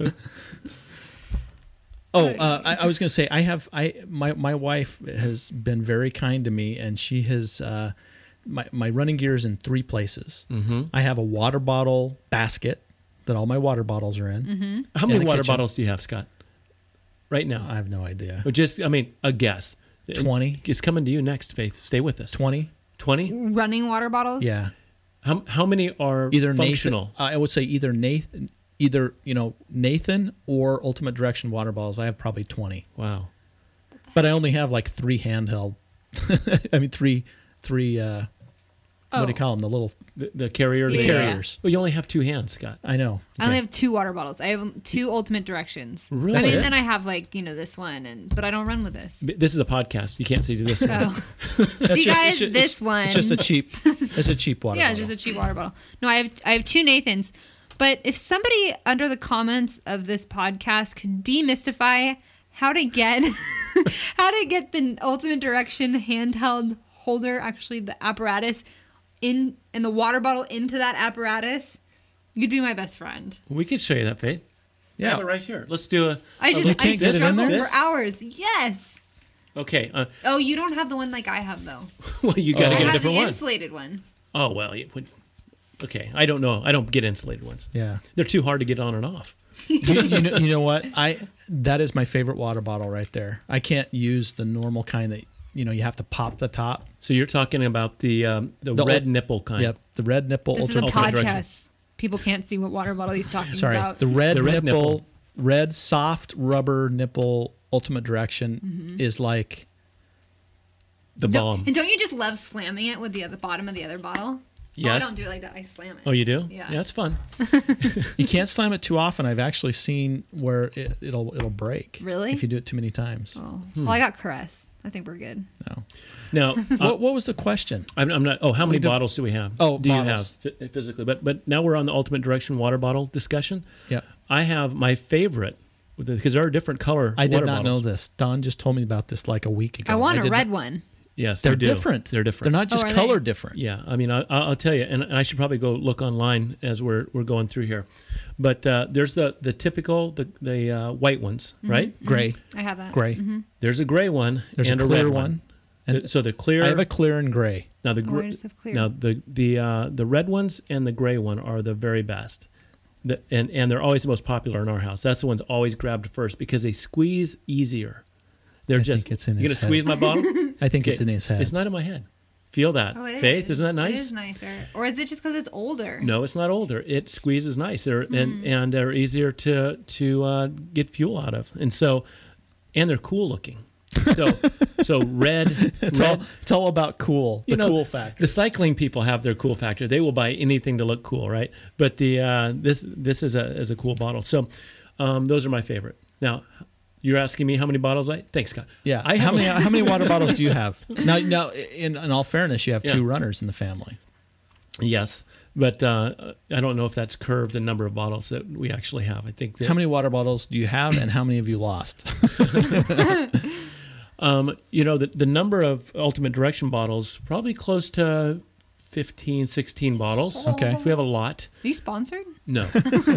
I was going to say my wife has been very kind to me, and she has my running gear is in 3 places. Mm-hmm. I have a water bottle basket that all my water bottles are in. Mm-hmm. How many the water kitchen. bottles do you have, Scott? Right now? I have no idea. Or just, a guess. 20. It's coming to you next, Faith. Stay with us. 20? 20? Running water bottles? Yeah. How many are Either functional? Nathan, I would say either Nathan or Ultimate Direction water bottles. I have probably 20, Wow. but I only have like 3 handheld. I mean, three. What do you call them? The little. The carrier? Yeah. The carriers. Well, you only have 2 hands, Scott. I know. I only have 2 water bottles. I have 2 Ultimate Directions. Really? I mean, That's it? then I have like, this one, but I don't run with this. This is a podcast. You can't see this one. Oh. See, guys, this one. It's just a cheap. It's a cheap water. Yeah, bottle. it's just a cheap water bottle. No, I have 2 Nathans. But if somebody under the comments of this podcast could demystify how to get the Ultimate Direction handheld holder, actually the apparatus in and the water bottle into that apparatus, you'd be my best friend. We could show you that, Faith. Yeah. I have it right here. Let's do a. I can't get it in struggled there? for hours. Yes. Okay. Oh, you don't have the one like I have though. Well, you got to I get a have different the one. insulated one. Oh well. Okay. I don't know. I don't get insulated ones. Yeah. They're too hard to get on and off. you know what? That is my favorite water bottle right there. I can't use the normal kind that you have to pop the top. So you're talking about the red nipple kind. Yep, the red nipple. This is a Ultimate Direction. podcast. People can't see what water bottle he's talking Sorry, about. the red red nipple, nipple. red soft rubber nipple Ultimate Direction is like The bomb. And don't you just love slamming it with the bottom of the other bottle? Yes. Oh, I don't do it like that. I slam it. Oh, you do? Yeah. Yeah, that's fun. you can't slam it too often. I've actually seen where it'll break. Really? If you do it too many times. Oh. Well, I got caress. I think we're good. No. Now, What was the question? I'm not. Oh, how many We do- bottles do we have? Oh, do bottles. you have physically? But now we're on the Ultimate Direction water bottle discussion. Yeah. I have my favorite because there are different color. I did water not bottles. know this. Don just told me about this like a week ago. I want a did red not- one. Yes, They're they do. different. They're different. They're not just are color they? different. Yeah, I mean, I'll tell you, and I should probably go look online as we're going through here. But there's the typical the white ones, right? Gray, I have that. gray. There's a gray one. There's and a clear red one. And So the clear. I have a clear and gray. now the Oh, I just have clear. now the red ones and the gray one are the very best. And they're always the most popular in our house. That's the ones always grabbed first because they squeeze easier. They're I just. think it's in You gonna his head. squeeze my bottle? I think it's Okay. in his head. It's not in my head. Feel that. Oh, it Faith, is. isn't that It nice? is nicer. Or is it just because it's older? No, it's not older. It squeezes nice. And they're easier to get fuel out of. And they're cool looking. So red. It's all about cool. The cool factor. The cycling people have their cool factor. They will buy anything to look cool, right? But this is a cool bottle. So those are my favorite. Now, you're asking me how many bottles Thanks, Scott. Yeah. I how have many water bottles do you have? Now, in all fairness, you have Yeah. 2 runners in the family. Yes, but I don't know if that's curved the number of bottles that we actually have. I think that How many water bottles do you have, and how many have you lost? the number of Ultimate Direction bottles probably close to 15, 16 bottles. Okay. So we have a lot. Are you sponsored? No.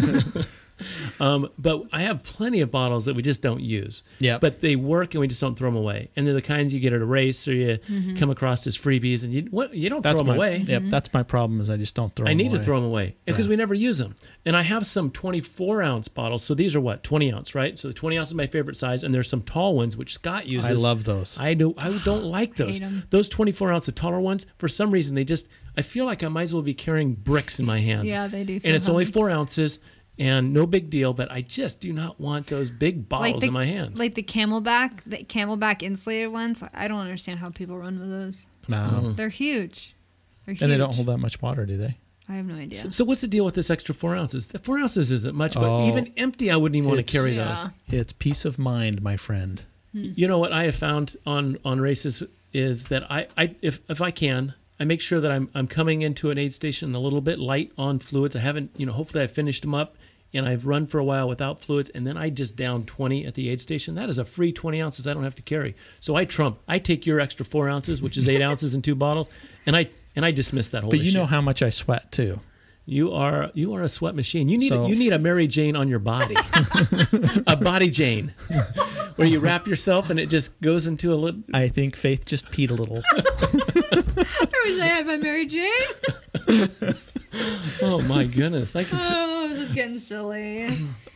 But I have plenty of bottles that we just don't use. Yeah. But they work and we just don't throw them away. And they're the kinds you get at a race or you come across as freebies and you don't throw them away. Yep, that's my problem. Is I just don't throw. I them need away. to throw them away because Right. we never use them. And I have some 24-ounce bottles. So these are what? 20 ounce, right? So the 20 ounce is my favorite size. And there's some tall ones, which Scott uses. I love those. I don't like those. Hate 'em. Those 24 ounce, the taller ones, for some reason, I feel like I might as well be carrying bricks in my hands. Yeah, they do And feel it's only heavy. 4 ounces and no big deal, but I just do not want those big bottles in my hands. Like the Camelback insulated ones. I don't understand how people run with those. No. They're huge. They're huge. And they don't hold that much water, do they? I have no idea. So what's the deal with this extra 4 ounces? The 4 ounces isn't much, but Oh. even empty, I wouldn't even want to It's- carry Yeah. those. It's peace of mind, my friend. You know what I have found on races is that if I can, I make sure that I'm coming into an aid station a little bit light on fluids. I haven't, hopefully I've finished them up and I've run for a while without fluids, and then I just down 20 at the aid station. That is a free 20 ounces I don't have to carry. So I take your extra 4 ounces, which is 8 ounces in 2 bottles, and I dismiss that whole But issue. you know how much I sweat too. You are a sweat machine. You So- need a Mary Jane on your body, a body Jane, where you wrap yourself and it just goes into a little. I think Faith just peed a little. I wish I had my Mary Jane. Oh my goodness! I can. Oh, this is getting silly.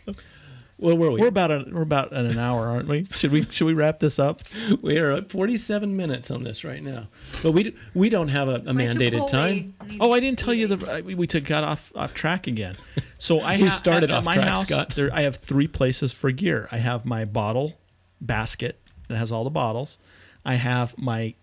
Well, where are we? We're about at an hour, aren't we? Should we wrap this up? We are at 47 minutes on this right now, but we don't have a mandated time. Oh, I didn't tell you we got off track again. So I started at off my track, house. Scott. I have 3 places for gear. I have my bottle basket that has all the bottles. I have my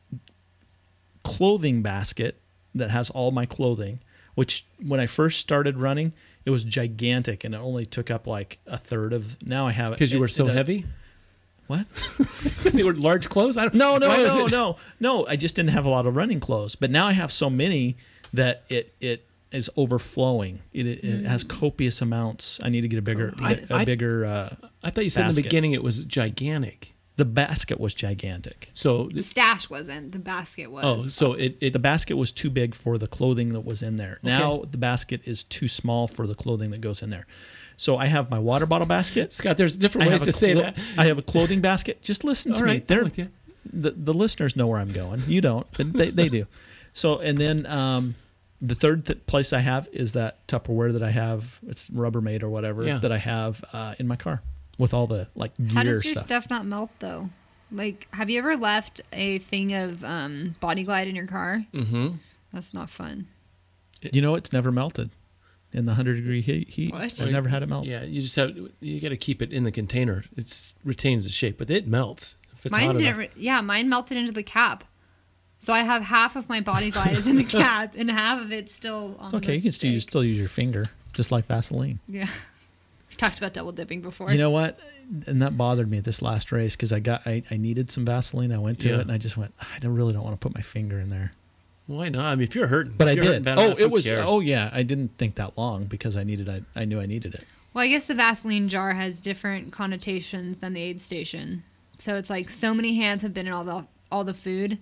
clothing basket that has all my clothing, which when I first started running, it was gigantic and it only took up like a third of. Now I have it Because you were so heavy. What? They were large clothes. I don't. No, why is no. I just didn't have a lot of running clothes, but now I have so many that it is overflowing. It has copious amounts. I need to get a bigger, I bigger. I thought you said in the basket. beginning it was gigantic. The basket was gigantic. So The stash wasn't. The basket was. so it The basket was too big for the clothing that was in there. Now the basket is too small for the clothing that goes in there. So I have my water bottle basket. Scott, there's different ways to say that. I have a clothing basket. Just listen to All me. right, I'm with you. The listeners know where I'm going. You don't, but they do. So and then the third place I have is that Tupperware that I have. It's Rubbermaid or whatever Yeah. that I have in my car with all the like gear How does your stuff. stuff not melt though? Like, have you ever left a thing of Body Glide in your car? Mm-hmm. That's not fun. You know, it's never melted in the 100-degree heat. What? I've never had it melt. Yeah, you got to keep it in the container. It retains the shape, but it melts if it's Mine hot didn't. enough. Mine melted into the cap. So I have half of my Body Glide is in the cap, and half of it's still on. Okay, the you can stick. still use your finger, just like Vaseline. Yeah. We talked about double dipping before. You know what? And that bothered me at this last race because I needed some Vaseline. I went to Yeah. it and I just went, really don't want to put my finger in there. Why not? I mean, if you're hurting, But if I you're hurting did. bad Oh, enough, it who was. cares? Oh yeah, I didn't think that long because I knew I needed it. Well, I guess the Vaseline jar has different connotations than the aid station. So it's like so many hands have been in all the food,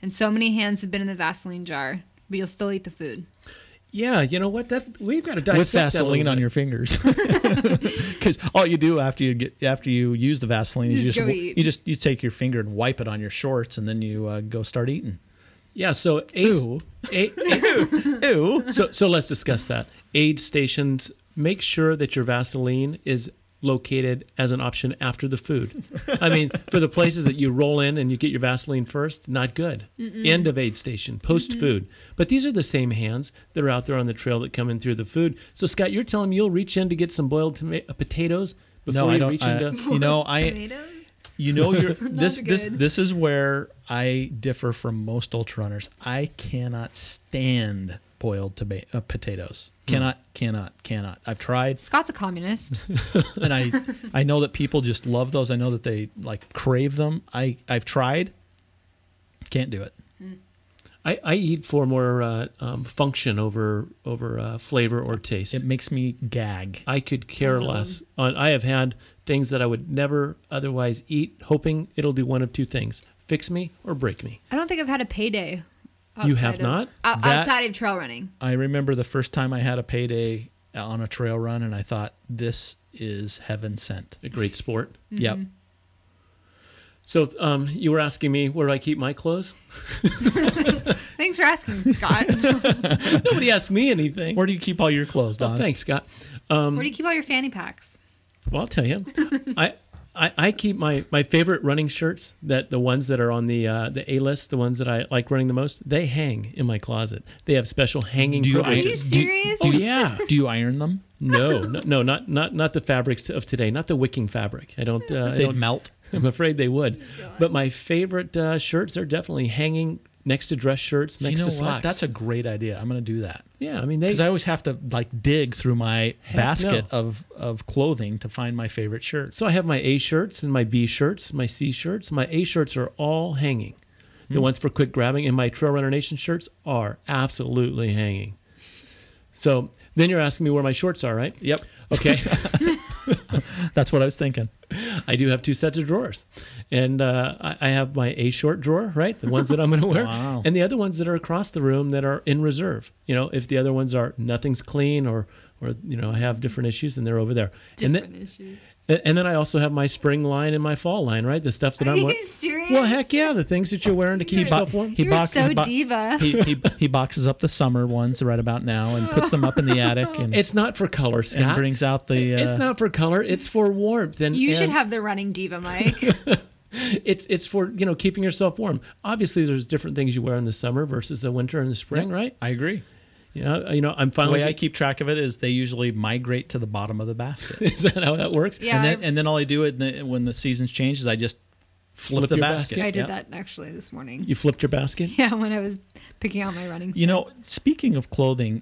and so many hands have been in the Vaseline jar, but you'll still eat the food. Yeah, you know what? That we've got to dissect With that a little Vaseline on bit. your fingers, because all you do after you use the Vaseline is Just go eat. you take your finger and wipe it on your shorts, and then you go start eating. Yeah, so Ew. Ew. So let's discuss that. Aid stations, make sure that your Vaseline is located as an option after the food. I mean, for the places that you roll in and you get your Vaseline first, not good. End of aid station, post food. But these are the same hands that are out there on the trail that come in through the food. So Scott, you're telling me you'll reach in to get some boiled potatoes before No, I you don't. reach into. Tomatoes? This is where I differ from most ultra runners. I cannot stand boiled potatoes. Cannot. I've tried, Scott's a communist. and I know that people just love those. I know that they like crave them. I've tried. Can't do it. I eat for more function over flavor or taste. It makes me gag. I could care less. I have had things that I would never otherwise eat, hoping it'll do one of two things: fix me or break me. I don't think I've had a payday. You have outside of- not? outside of trail running. I remember the first time I had a payday on a trail run, and I thought, this is heaven sent. A great sport. Yep. So you were asking me where do I keep my clothes? Thanks for asking, Scott. Nobody asked me anything. Where do you keep all your clothes, Don? Oh, thanks, Scott. Where do you keep all your fanny packs? Well, I'll tell you. I keep my favorite running shirts, that the ones that are on the A list, the ones that I like running the most, they hang in my closet. They have special hanging Do you privileges. Are you serious? Oh yeah. Do you iron them? No, not the fabrics of today, not the wicking fabric. I don't. They'd melt. I'm afraid they would. But my favorite shirts are definitely hanging next to dress shirts, next You know to what? socks. That's a great idea. I'm going to do that. Yeah, I mean they. Because I always have to like dig through my Heck basket no. of clothing to find my favorite shirts. So I have my A shirts and my B shirts, my C shirts. My A shirts are all hanging. The ones for quick grabbing, and my Trail Runner Nation shirts are absolutely hanging. So then you're asking me where my shorts are, right? Yep. Okay. That's what I was thinking. I do have two sets of drawers. And I have my A short drawer, right? The ones that I'm going to wear. Wow. And the other ones that are across the room that are in reserve. You know, if the other ones are nothing's clean or you know, I have different issues, and they're over there. Different issues. And then I also have my spring line and my fall line, right? The stuff that Are I'm you wearing. serious? Well, heck yeah, the things that you're wearing to keep yourself warm. He You're box- so he bo- diva. He boxes up the summer ones right about now and puts them up in the attic and It's not for color, Scott. and brings out the. It's not for color. It's for warmth. And You should and have the running diva, Mike. It's for keeping yourself warm. Obviously, there's different things you wear in the summer versus the winter and the spring, right? I agree. I'm The finally. way I keep track of it is they usually migrate to the bottom of the basket. Is that how that works? Yeah, and then all I do when the seasons change is I just flip the your basket. basket. I did Yeah. that actually this morning. You flipped your basket. Yeah, when I was picking out my running. You know, speaking of clothing,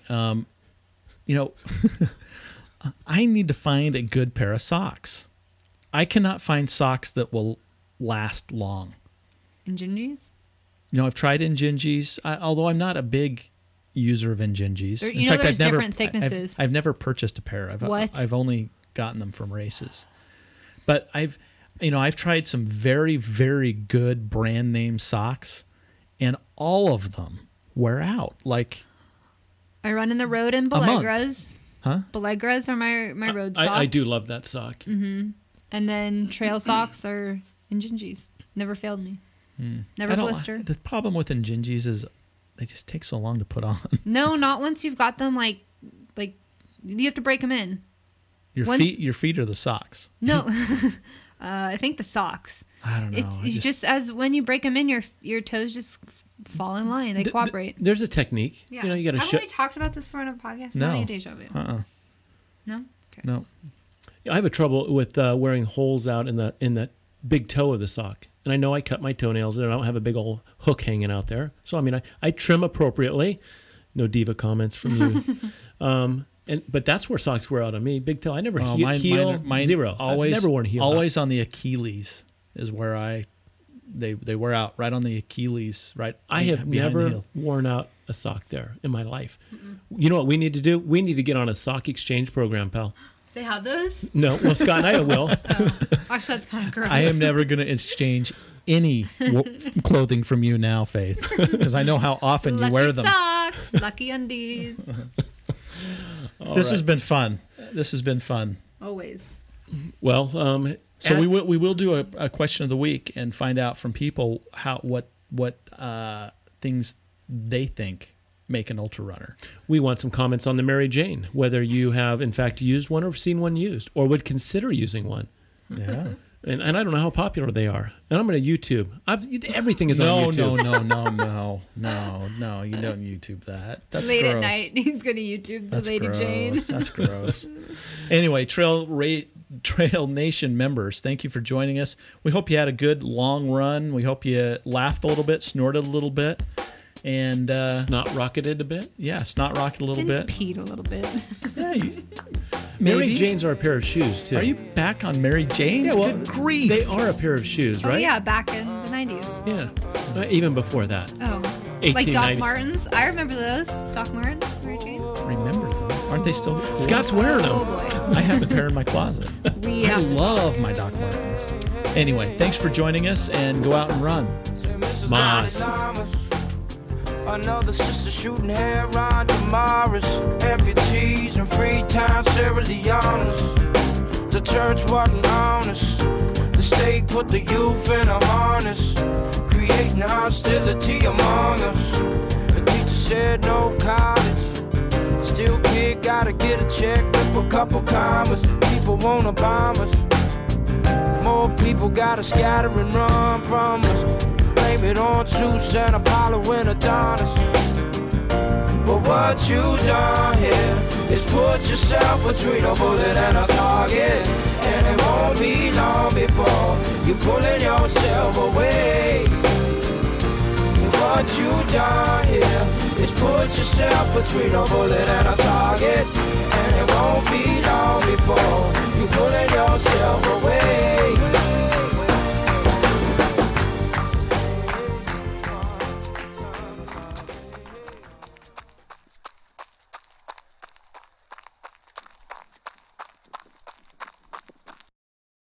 I need to find a good pair of socks. I cannot find socks that will last long. and Gingies. I've tried Injinjis, although I'm not a big user of Injinjis. There- In you know fact, there's I've never, different thicknesses. I've never purchased a pair. What? I've only gotten them from races. But I've tried some very, very good brand name socks, and all of them wear out. Like, I run in the road in month. Belegras. huh? Belegras are my road socks. I do love that sock. And then trail socks are in Gingies. Never failed me. Never I don't- blister. The problem with Injinjis is they just take so long to put on. No, not once you've got them. Like you have to break them in. Your Once- feet are the socks. No, I think the socks. I don't know. It's just as when you break them in, your toes just fall in line. They cooperate. There's a technique. Yeah. You got to Haven't we talked about this before on a podcast? No. Not deja vu. No. Okay. No. I have a trouble with wearing holes out in the big toe of the sock. And I know I cut my toenails and I don't have a big old hook hanging out there. So, I mean, I trim appropriately. No diva comments from you. But that's where socks wear out on me. Big toe. I never heel mine zero. Always, I've never worn heel. Always on the Achilles is where they wear out right on the Achilles. Right. I have behind the never heel. worn out a sock there in my life. You know what we need to do? We need to get on a sock exchange program, pal. They have those? No, well, Scott and I will. Actually, that's kind of gross. I am never going to exchange any clothing from you now, Faith, because I know how often you wear them. Lucky socks, lucky undies. This has been fun. This has been fun. Always. Well, So we will do a question of the week and find out from people what things they think make an ultra runner. we want some comments on the Mary Jane, whether you have in fact used one or seen one used, or would consider using one. Yeah. And I don't know how popular they are. And I'm going to YouTube. Everything is on YouTube. No. You don't YouTube that. That's Late gross. at night, he's going to YouTube the That's Lady gross. Jane. That's gross. Anyway, Trail Nation members, thank you for joining us. We hope you had a good long run. We hope you laughed a little bit, snorted a little bit, and Snot rocketed a bit. yeah, snot rocked a little And bit. peed a little bit. Yeah, Mary maybe. Janes are a pair of shoes too. Are you back on Mary Jane's? Yeah, well, Good grief. they are a pair of shoes, Oh, right? yeah, back in the 90s. Yeah. Even before that. Oh. Like 1890s. Doc Martens. I remember those. Doc Martens, Mary Jane. Remember them? Aren't they still cool? Scott's wearing Oh, them. boy. I have a pair in my closet. We I have to love my Doc Martens. Anyway, thanks for joining us, and go out and run. Moss. Another sister shooting hair on Damaris. Amputees and free time Sierra Leone's. The church wasn't honest. The state put the youth in a harness, creating hostility among us. The teacher said no college. Still kid gotta get a check with a couple commas. People wanna bomb us. More people gotta scatter and run from us. Blame it on Zeus and Apollo and Adonis. But what you done here is put yourself between a bullet and a target. And it won't be long before you're pulling yourself away. And what you done here is put yourself between a bullet and a target. And it won't be long before you're pulling yourself away.